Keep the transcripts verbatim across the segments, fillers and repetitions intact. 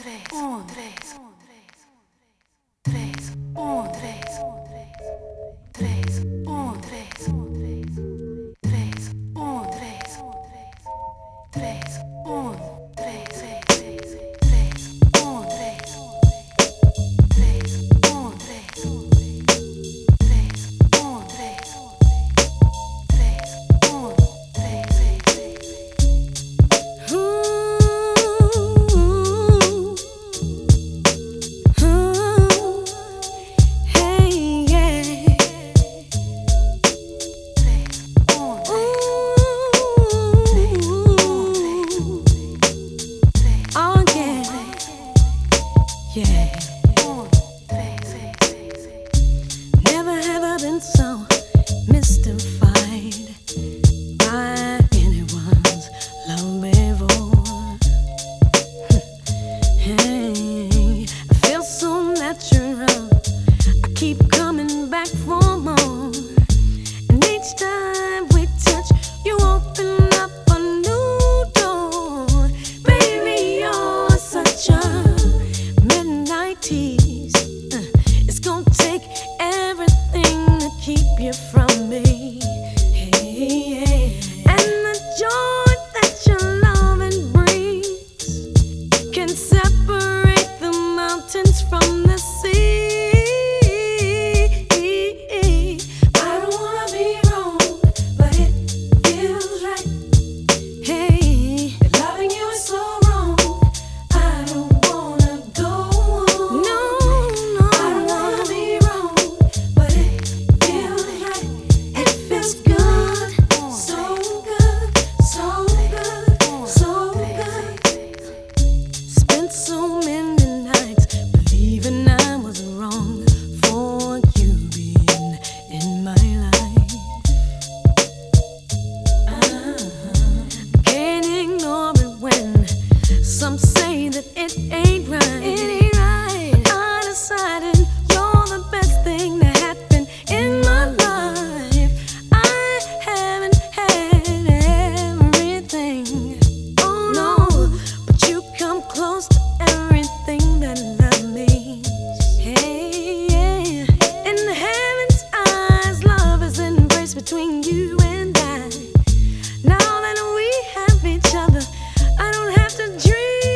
tres, un, tres, tres, un, tres, tres, un, tres, tres, un, tres, tres, un, tres, tres, un, tres, tres, un, tres, tres, un, tres, tres, un, tres. Yeah. Never have I been so mystified by anyone's love before. Hey, I feel so natural. I keep coming back for more. And each time we touch, you open up a new door. Baby, you're such a tease. Uh, it's gonna take everything to keep you from me. Hey, yeah. And the joy that your loving brings can separate the mountains from the sea. I don't wanna be wrong, but it feels right. Hey, loving you is so wrong. I don't wanna go. So many nights believing I was wrong for you being in my life. uh, Can't ignore it when some say that it ain't right. It ain't right. But I decided you're the best thing that happened in my life. I haven't had everything, oh no, but you come close to everything that love means. Hey, yeah. In the heaven's eyes, love is embraced between you and I. Now that we have each other, I don't have to dream.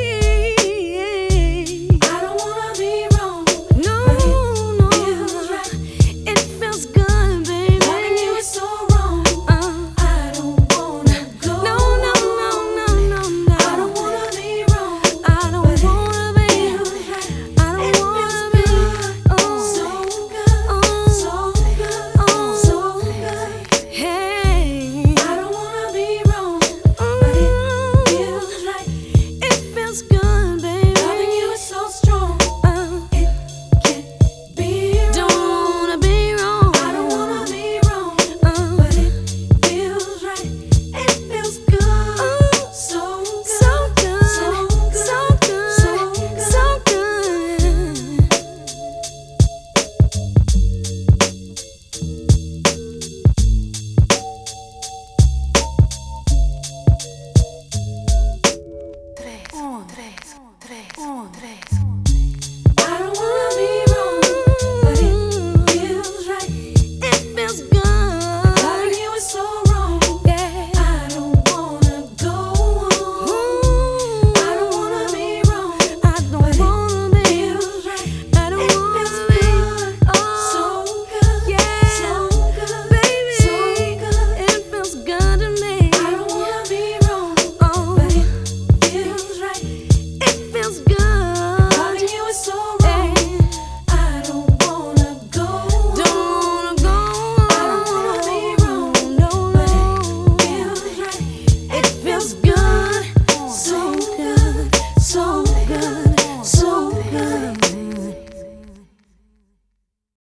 I don't wanna be wrong. No, no, it feels right. It feels good, baby. Loving you is so wrong. Uh, I don't wanna go. No, no, no, no, no, no. I don't wanna be wrong. I don't wanna be. I don't wanna be. Oh, so good, oh, so good, oh, so good. Hey, I don't wanna be wrong, but it feels right. It feels good, baby. Loving you is so strong. Uh, it can't be wrong. Don't wanna be wrong. I don't wanna be wrong, uh, but it feels right. It feels good. Ooh, so good, so good, so good, so good, so good. Tres, un, tres, tres, un, tres.